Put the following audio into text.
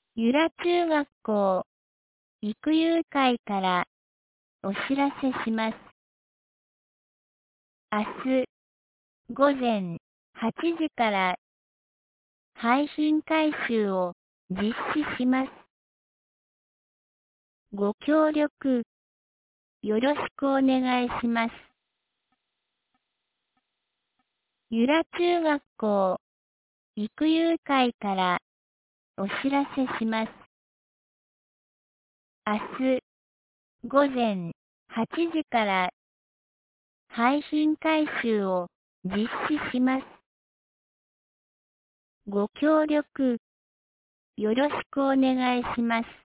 由良中学校育遊会からお知らせします。明日午前8時から配信回収を実施します。ご協力よろしくお願いします。由良中学校育遊会からお知らせします。明日午前8時から配信回収を実施します。ご協力よろしくお願いします。